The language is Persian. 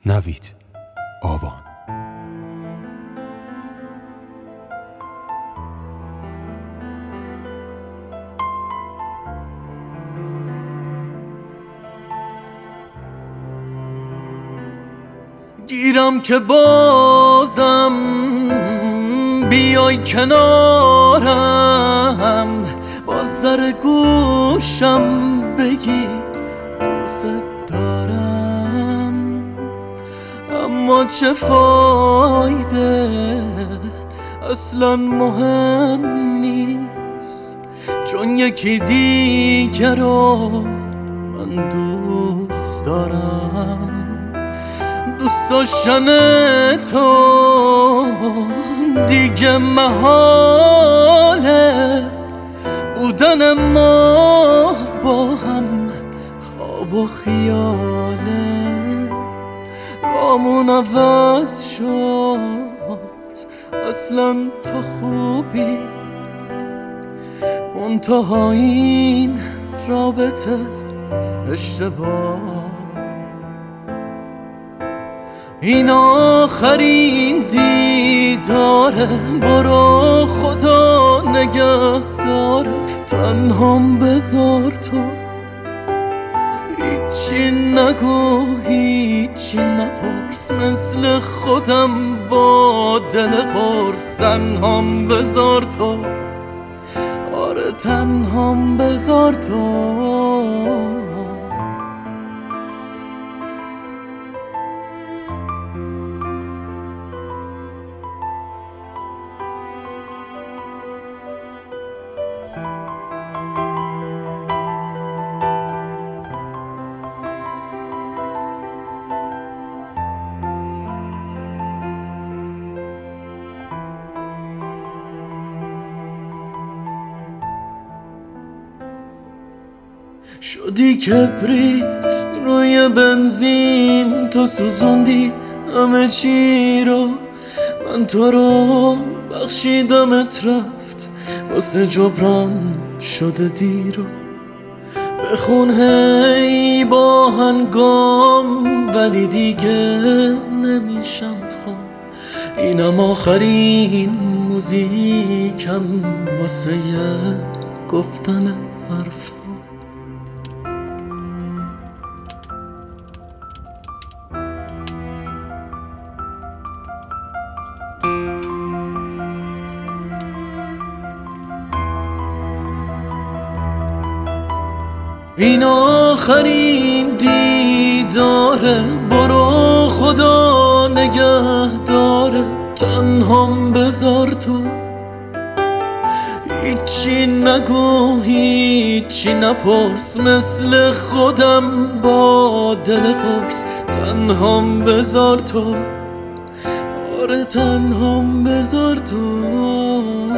نوید آبان. گیرم که بازم بیای کنارم، باز در گوشم بگی دوست دارم. اما چه فایده، اصلا مهم نیست، چون یکی دیگر رو من دوست دارم. دوست داشتن تو دیگه محاله، بودن ما با هم خواب و خیاله. رامون عوض شد، اصلا تو خوبی، منتها این رابطه اشتباه. این آخرین دیداره، برو خدا نگه داره. تنهام بذار تو، هیچی نگو هیچی نپرس، مثل خودم با دل قرص. تنهام بذار تو، آره تنهام بذار تو. شدی کبریت روی بنزین، تو سوزوندی همه چی رو. من تو رو بخشیدمت، رفت واسه جبران شده دیرو. بخون هی با هنگام، ولی دیگه نمیشم خوان. اینم آخرین موزیکم واسه گفتن حرف. این آخرین دیداره، برو خدا نگه داره. تنهام بذار تو، هیچی نگو هیچی نپرس، مثل خودم با دل قرص. تنهام بذار تو، آره تنهام بذار تو.